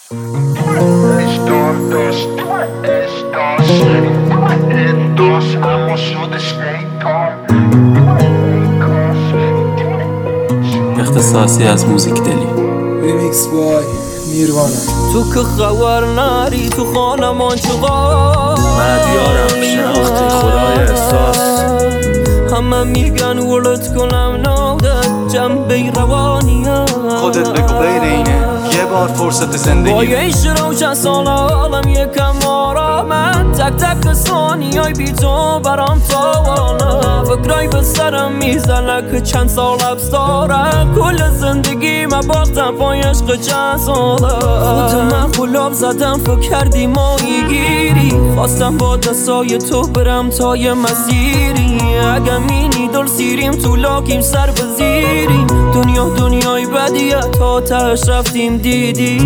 اختصاصی از موزیک دلی. ریمیکس بای نیروانا. تو که خبر نری تو خانمان چقدر مدیارم شناختی خدای احساس. همه میگن ولد کنم نودت جنبه روانیم. خودت بگو غیر اینه یه بار فرصت زندگی. با یه ایش روشن سال عالم یکم آرامن. تک تک ثانیای بی تو برام تاوانه. فکرای به سرم میزنه که چند سال حبس دارم. کل زندگی من باختم پای عشق چند ساله. خود من قلاب زدم فکر کردی ماهی گیری. خواستم با دستای تو برم تا یه مسیری. اگه مینی دل سیریم تو لاکیم سر بزیریم. دنیای بدیه تا تهش رفتیم دیدی.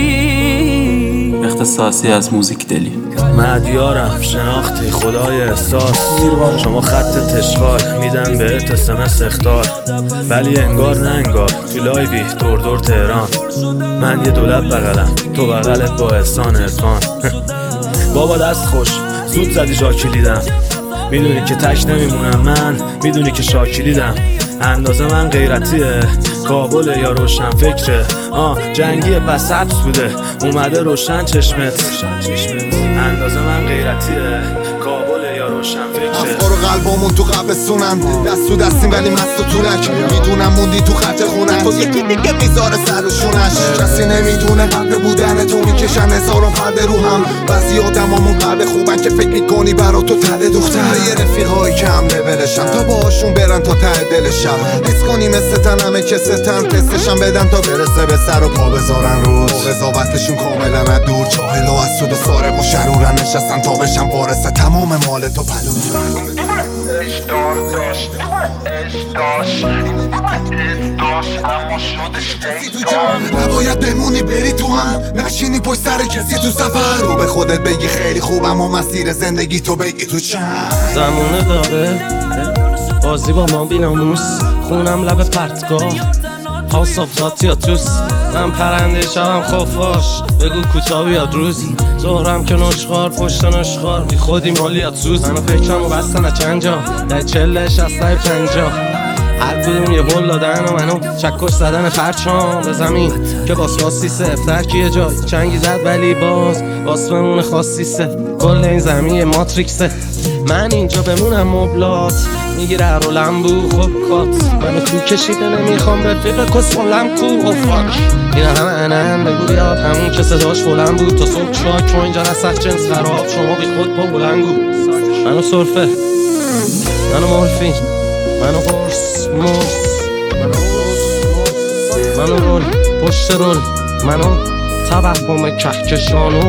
اختصاصی از موزیک دلی. مدیارم شناختی خدای احساس. شما خط تشغال میدن بهت اسمس اختار. ولی انگار نه انگار تو لایوی دور تهران. من یه دولت بغلم تو بغلت با احسان عرفان. بابا دست خوش زود زدی جا کلیدم. میدونی که تک نمیمونم من. میدونی که شاکلیدم. اندازه من غیرتیه کابل یا روشن فکره. جنگیه پس حبس بوده اومده روشن چشمت. اندازه من غیرتیه کابل یا روشن فکره. افکار و قلبامون تو قبستونن. دست تو دستیم ولی مست و طولک. میدونم موندی تو خط خونه. تو یکی دیگه میذاره سر و شونش. کسی نمیدونه قبل بودن تو میکشن هزاران پرده رو هم. بعضی آدمامون قلب خوبن که فکر میکنی برا تو تله دختر. یه رفیقایی که هم لولشن تا باهاشون برن تا ته دلشم. حس کنی مثل تن همه که ستن. تستشم بدن تا برسه به سر و پا بذارن روز. قضاوتشون کاملا از دور. چاهل و از سود سارق و شرورن نشستن تا بشن وارث تمام مال تو پلو. نباید بمونی بری تو هم. نشینی پشت سر کسی تو سفر. رو به خودت بگی خیلی خوبم و مسیر زندگی تو بگی تو چند. زمونه داره بازی با ما بیناموس. خونم لب پرتگاه آساب تیاتوس. من پرنده شبم خفاش. بگو کوتا بیاد روزی. ظهرم که نشخار پشت نشخار. بی خودی مالیات سوز. منو فکرمو بستن از چند جا. در 40-60-50 هر کدوم یه قول دادن و منو چکش زدن پرچام به زمین که باسماسی سفتر که یه جای چنگی زد ولی باز بمونه خاصیسه. کل این زمین ماتریکسه. من اینجا بمونم مبلات میگیره هر و لمبو. خب کات منو تو کشیده نمیخوام رفیق کسمالم کو. فاک اینا همه انن بگو بیاد همون که صداش بلند بود. تا صبح شاک چون اینجا نسخ جنس خراب. شما بی خود با بلنگو. منو صرفه منو مورفین منو قرص منو رول پشت رول. منو توهم کهکشانو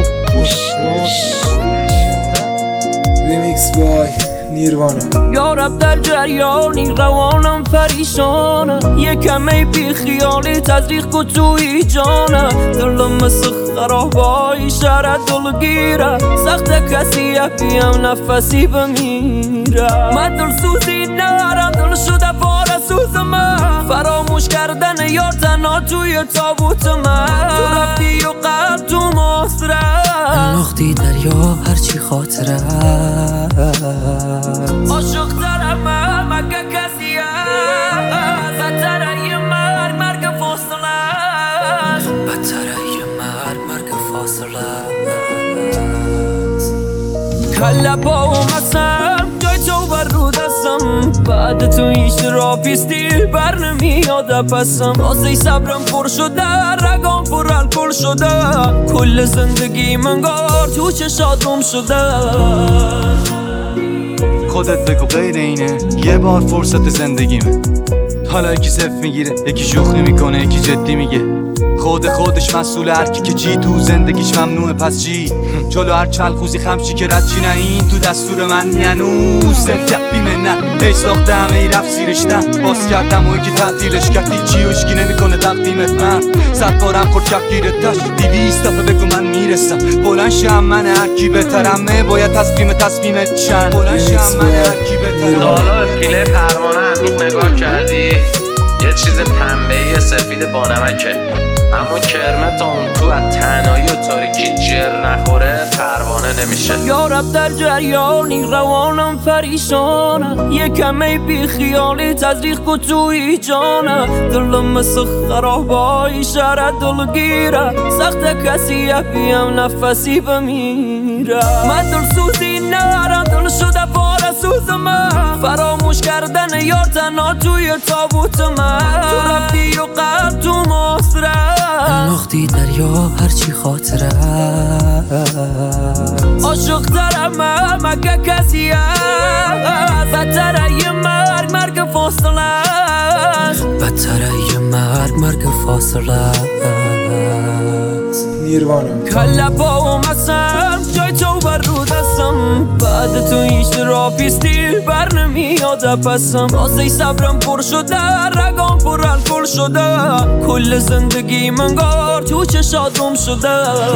ریمیکس بای نیروانا. یارب در جریانی روانم پریشانه. یکمه بی خیالی تزریق کو توی جانه. دلم مثل خرابای شهر دلگیره. سخت کسی بیم نفسی بمیره. من دل سوزی نرم دل شده پاره سوز من. فراموش کردن یار تنها توی تابوت من. تو رفتی و قلب تو محاصره. انداختی دریا هرچی خاطره. عاشق ترم من مگه کسی هست. بدتره یه مرگ فاصله. بدتره یه مرگ فاصله. کله با و مسم جای تو بر رو دستم. بعد تو هیچ را پیستی بر نمیاد پسم. واسه صبرم پر شده رگام پر الکل شده. کل زندگی منگار تو چشات گم شده. خودت بگو غیر اینه یه بار فرصت زندگیمه. حالا یکی صف میگیره یکی شوخی میکنه یکی جدی میگه. خودش مسئول هرکی که چی تو زندگیش ممنوعه پس چی. جلو هر چلخوزی خمشی که رد چی نه این تو دستور من هنوز. سفت بیمنت ای ساخته همه ای رفت زیرش نه. باز کردم و که تعطیلش کرد هیچی هشکی نمیکنه تقدیمت من. 100 بارم خورد کفگیرتش 200 دفعه بگو من میرسم. بلند شم من هرکی بهترمه باید تصمیمت چند. بلند شم من هرکی بهترمه. حالا پیله پروانه هنوز نگاه کردی؟ یه چیز پنبه‌ای سفید با نمکه. اما کرمتون تو از تنهایی و تاریکی جر نخوره پروانه نمیشه. یارب در جریانی روانم پریشانه، یه کمی بی خیالی تزریق کو توی جانه. دلم مثل خرابای شهر دلگیره، سخت کسی بیم نفسی بمیره. من دل سوزی نرم، دل شده پاره سوز من، فراموش کردن یار تنها توی تابوت من. تو رفتی و قلب تو مصره، انداختی دریا هرچی خاطره. عاشق ترم من مگه کسی هست، بدتره یه مرگ مرگ فاصله است، بدتره یه مرگ فاصله است. نیروانا کله با اومسم جای تو بر رو دستم، بعد تو هیچ تراپیستی بر نمیاد پسم. واسه صبرم پر شده، رگام پر الکل شده، کل زندگی منگار تو چشات گم شده.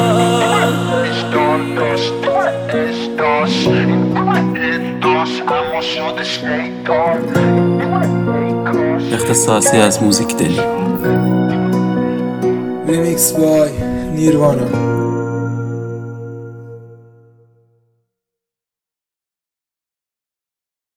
اختصاصی از موزیک دلی. ریمیکس بای نیروانا.